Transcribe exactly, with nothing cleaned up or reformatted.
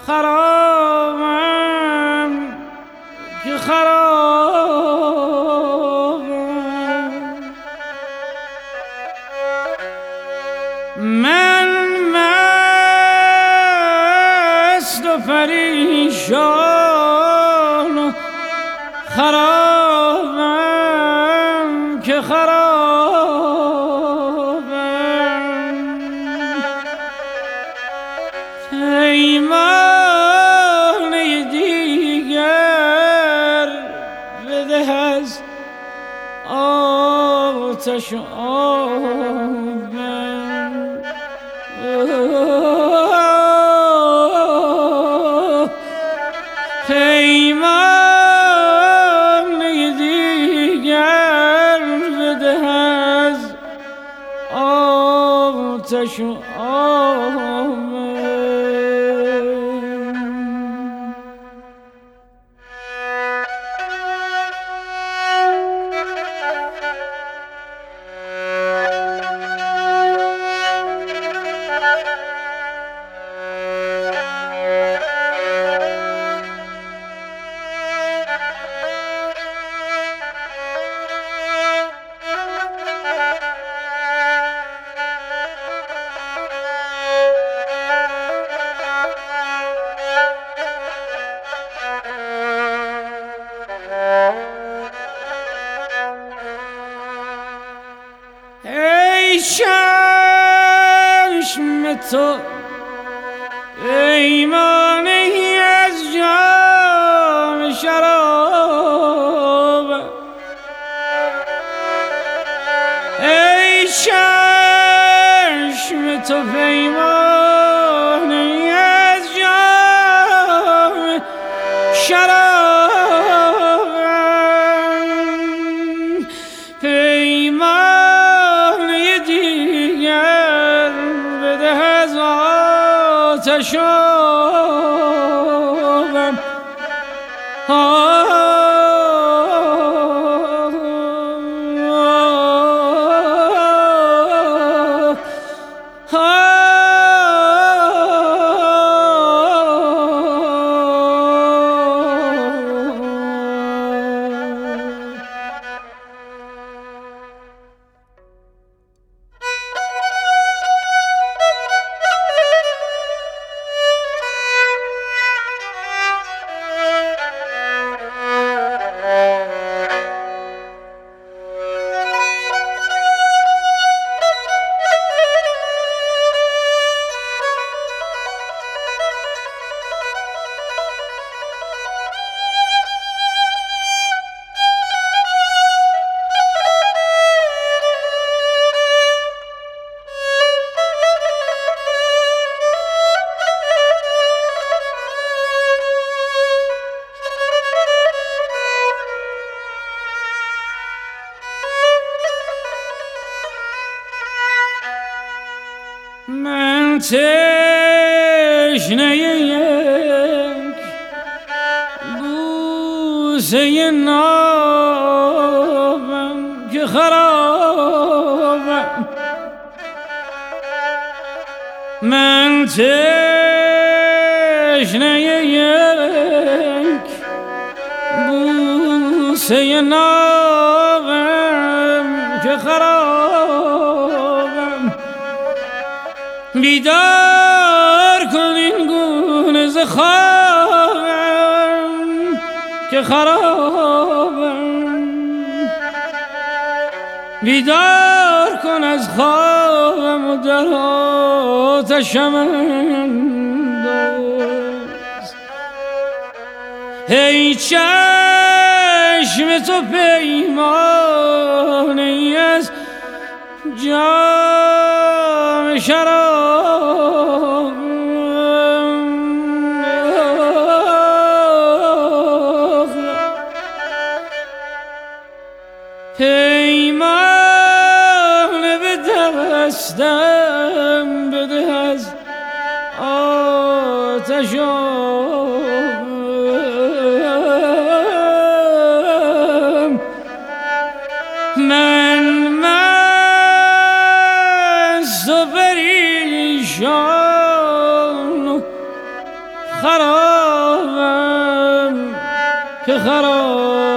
خرابم که خرابم، من مست و پریشان خرابم که خرابم، پیمانه دیگر بده از آتش و آبم، پیمانه دیگر بده از آتش و آبم. ای چشم تو پیمانه از جام شراب، ای چشم تو پیمانه از جام شراب، پیمانه دیگر بده از آتش و آبم. من تشنه یک بوسه نابم که خرابم، من تشنه یک بوسه نابم که خرابم، بیدار کن این گونه ز خوابم که خرابم، بیدار کن از خوابم و در آتشم انداز. ای چشم تو پیمانه ای از جام شراب، پیمانه به دستم بده از آتش و آبم، من مست و پریشان خرابم که خراب